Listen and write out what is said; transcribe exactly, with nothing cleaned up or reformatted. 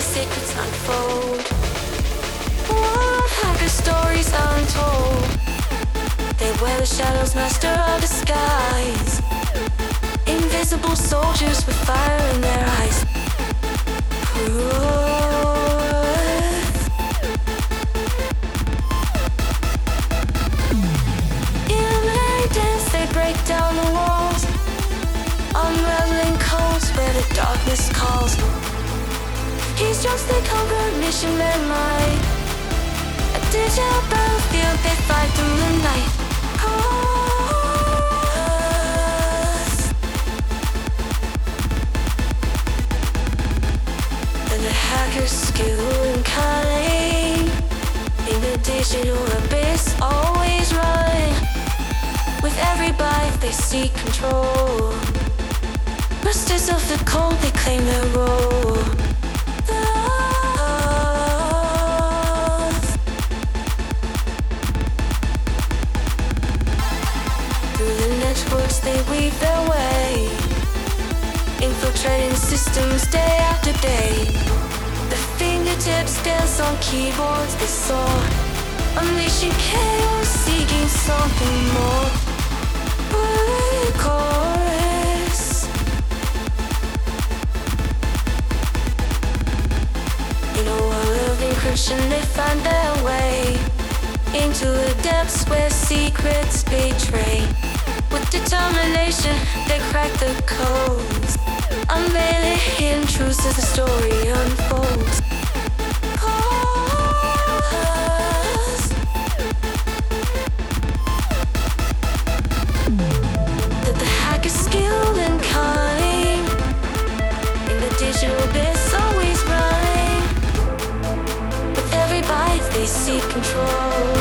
secrets unfold. What hacker stories untold? They wear the shadows, master of disguise. Invisible soldiers with fire in their eyes. Proof. In their dance they break down the walls, unraveling codes where the darkness calls. He's just a conquered mission their might. A digital battlefield they fight through the night. Cause and the hacker's skill and cunning in the digital abyss, always running. With every bite they seek control. Masters of the cold, they claim their role. Through the networks they weave their way, infiltrating systems day after day. The fingertips dance on keyboards they soar, unleashing chaos, seeking something more. Chorus. In a world of encryption they find their way into the depths where secrets betray. With determination they crack the codes, unveiling hidden truths as the story unfolds. Cause that the hack is skilled and cunning in the digital abyss, always running. With every bite they seek control.